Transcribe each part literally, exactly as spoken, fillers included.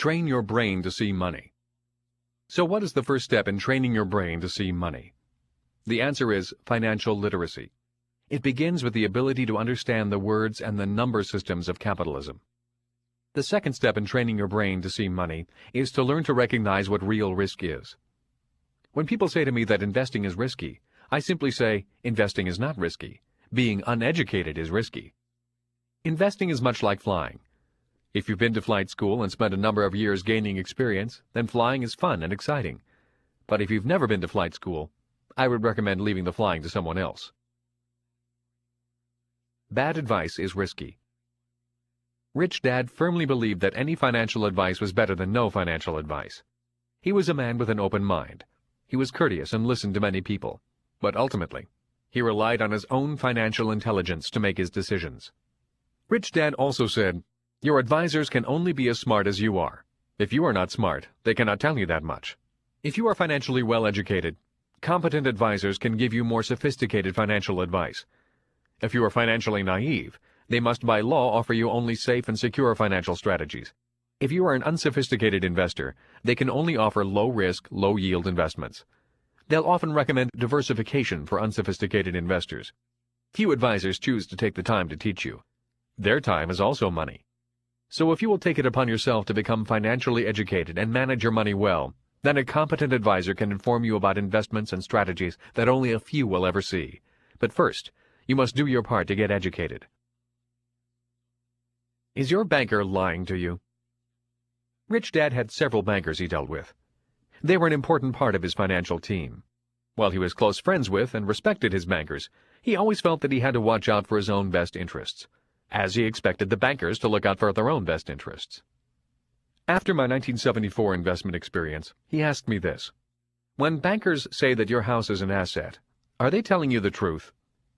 Train your brain to see money. So what is the first step in training your brain to see money? The answer is financial literacy. It begins with the ability to understand the words and the number systems of capitalism. The second step in training your brain to see money is to learn to recognize what real risk is. When people say to me that investing is risky, I simply say, investing is not risky. Being uneducated is risky. Investing is much like flying. If you've been to flight school and spent a number of years gaining experience, then flying is fun and exciting. But if you've never been to flight school, I would recommend leaving the flying to someone else. Bad advice is risky. Rich Dad firmly believed that any financial advice was better than no financial advice. He was a man with an open mind. He was courteous and listened to many people. But ultimately, he relied on his own financial intelligence to make his decisions. Rich Dad also said, "Your advisors can only be as smart as you are. If you are not smart, they cannot tell you that much. If you are financially well educated, competent advisors can give you more sophisticated financial advice. If you are financially naive, they must by law offer you only safe and secure financial strategies. If you are an unsophisticated investor, they can only offer low-risk, low-yield investments. They'll often recommend diversification for unsophisticated investors. Few advisors choose to take the time to teach you. Their time is also money. So if you will take it upon yourself to become financially educated and manage your money well, then a competent advisor can inform you about investments and strategies that only a few will ever see. But first, you must do your part to get educated." Is your banker lying to you? Rich Dad had several bankers he dealt with. They were an important part of his financial team. While he was close friends with and respected his bankers, he always felt that he had to watch out for his own best interests, as he expected the bankers to look out for their own best interests. After my nineteen seventy-four investment experience, he asked me this: "When bankers say that your house is an asset, are they telling you the truth?"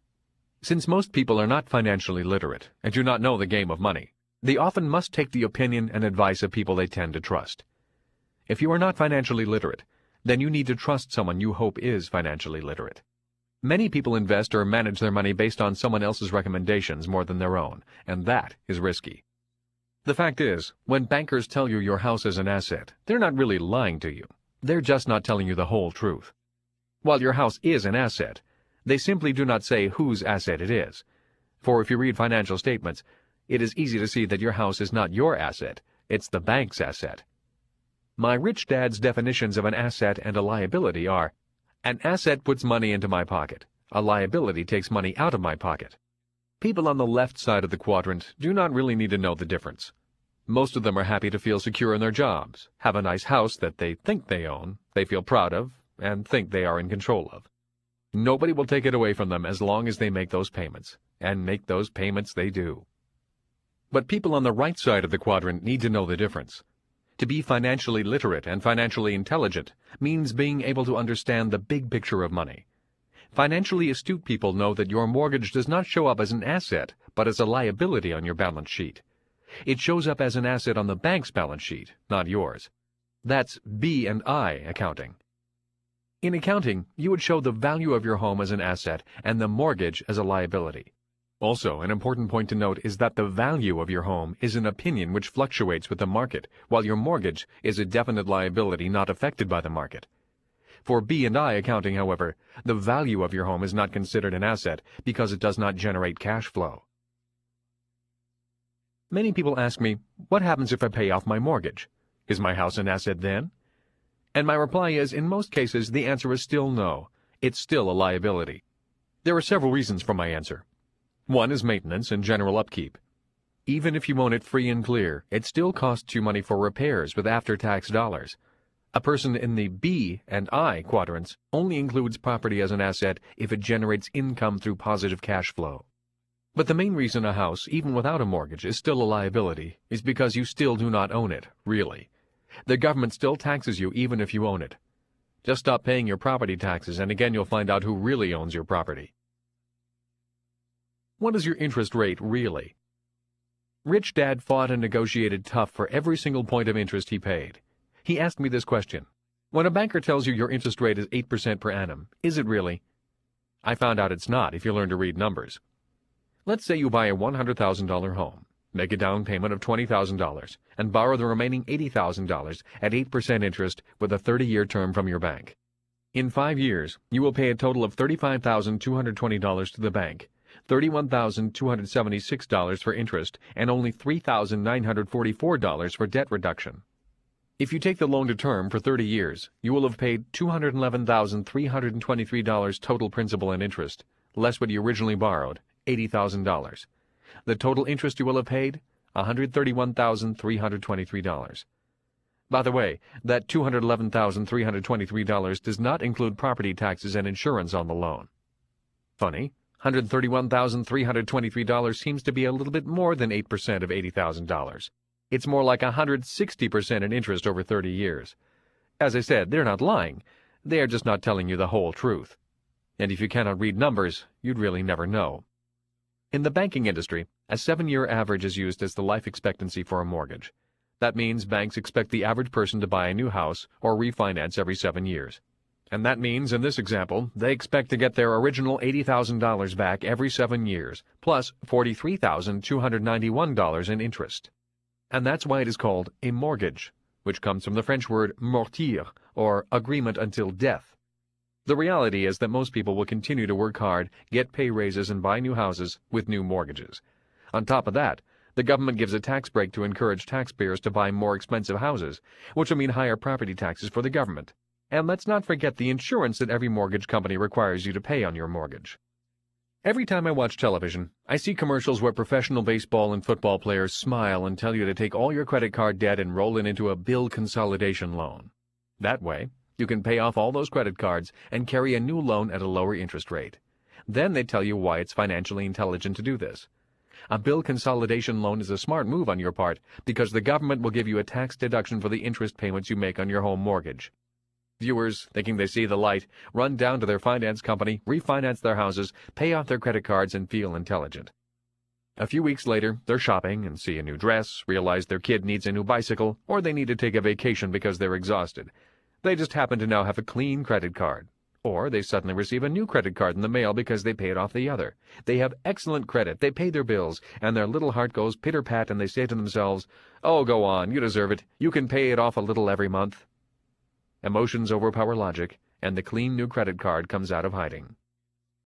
Since most people are not financially literate and do not know the game of money, they often must take the opinion and advice of people they tend to trust. If you are not financially literate, then you need to trust someone you hope is financially literate. Many people invest or manage their money based on someone else's recommendations more than their own, and that is risky. The fact is, when bankers tell you your house is an asset, they're not really lying to you. They're just not telling you the whole truth. While your house is an asset, they simply do not say whose asset it is. For if you read financial statements, it is easy to see that your house is not your asset, it's the bank's asset. My Rich Dad's definitions of an asset and a liability are: an asset puts money into my pocket. A liability takes money out of my pocket. People on the left side of the quadrant do not really need to know the difference. Most of them are happy to feel secure in their jobs, have a nice house that they think they own, they feel proud of, and think they are in control of. Nobody will take it away from them as long as they make those payments, and make those payments they do. But people on the right side of the quadrant need to know the difference. To be financially literate and financially intelligent means being able to understand the big picture of money. Financially astute people know that your mortgage does not show up as an asset, but as a liability on your balance sheet. It shows up as an asset on the bank's balance sheet, not yours. That's B and I accounting. In accounting, you would show the value of your home as an asset and the mortgage as a liability. Also, an important point to note is that the value of your home is an opinion which fluctuates with the market, while your mortgage is a definite liability not affected by the market. For B and I accounting, however, the value of your home is not considered an asset because it does not generate cash flow. Many people ask me, what happens if I pay off my mortgage? Is my house an asset then? And my reply is, in most cases, the answer is still no. It's still a liability. There are several reasons for my answer. One is maintenance and general upkeep. Even if you own it free and clear, it still costs you money for repairs with after-tax dollars. A person in the B and I quadrants only includes property as an asset if it generates income through positive cash flow. But the main reason a house, even without a mortgage, is still a liability is because you still do not own it, really. The government still taxes you even if you own it. Just stop paying your property taxes and again you'll find out who really owns your property. What is your interest rate really? Rich Dad fought and negotiated tough for every single point of interest he paid. He asked me this question: when a banker tells you your interest rate is eight percent per annum, is it really? I found out it's not if you learn to read numbers. Let's say you buy a one hundred thousand dollar home. make a down payment of twenty thousand dollars, and borrow the remaining eighty thousand dollars at eight percent interest with a thirty-year term from your bank. In five years, you will pay a total of thirty-five thousand two hundred twenty dollars to the bank, thirty-one thousand two hundred seventy-six dollars for interest, and only three thousand nine hundred forty-four dollars for debt reduction. If you take the loan to term for thirty years, you will have paid two hundred eleven thousand three hundred twenty-three dollars total principal and interest, less what you originally borrowed, eighty thousand dollars. The total interest you will have paid, one hundred thirty-one thousand three hundred twenty-three dollars. By the way, that two hundred eleven thousand three hundred twenty-three dollars does not include property taxes and insurance on the loan. Funny, one hundred thirty-one thousand three hundred twenty-three dollars seems to be a little bit more than eight percent of eighty thousand dollars. It's more like one hundred sixty percent in interest over thirty years. As I said, they're not lying. They are just not telling you the whole truth. And if you cannot read numbers, you'd really never know. In the banking industry, a seven-year average is used as the life expectancy for a mortgage. That means banks expect the average person to buy a new house or refinance every seven years. And that means, in this example, they expect to get their original eighty thousand dollars back every seven years, plus forty-three thousand two hundred ninety-one dollars in interest. And that's why it is called a mortgage, which comes from the French word mortir, or agreement until death. The reality is that most people will continue to work hard, get pay raises, and buy new houses with new mortgages. On top of that, the government gives a tax break to encourage taxpayers to buy more expensive houses, which will mean higher property taxes for the government. And let's not forget the insurance that every mortgage company requires you to pay on your mortgage. Every time I watch television, I see commercials where professional baseball and football players smile and tell you to take all your credit card debt and roll it into a bill consolidation loan. That way, you can pay off all those credit cards and carry a new loan at a lower interest rate. Then they tell you why it's financially intelligent to do this. A bill consolidation loan is a smart move on your part because the government will give you a tax deduction for the interest payments you make on your home mortgage. Viewers, thinking they see the light, run down to their finance company, refinance their houses, pay off their credit cards, and feel intelligent. A few weeks later, they're shopping and see a new dress, realize their kid needs a new bicycle, or they need to take a vacation because they're exhausted. They just happen to now have a clean credit card. Or they suddenly receive a new credit card in the mail because they paid off the other. They have excellent credit, they pay their bills, and their little heart goes pitter-pat and they say to themselves, "Oh, go on, you deserve it. You can pay it off a little every month." Emotions overpower logic, and the clean new credit card comes out of hiding.